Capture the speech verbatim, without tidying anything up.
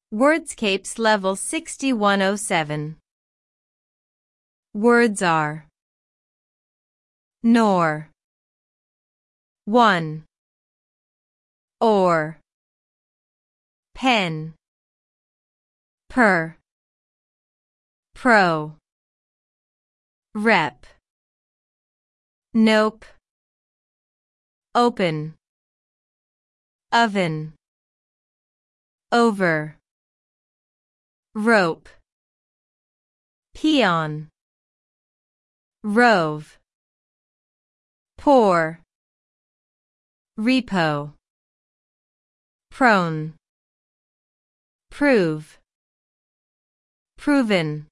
Wordscapes Level sixty-one oh seven. Words are nor, one, or, pen, per, pro, rep, nope, open, oven, over, rope, peon, rove, pour, repo, prone, prove, proven.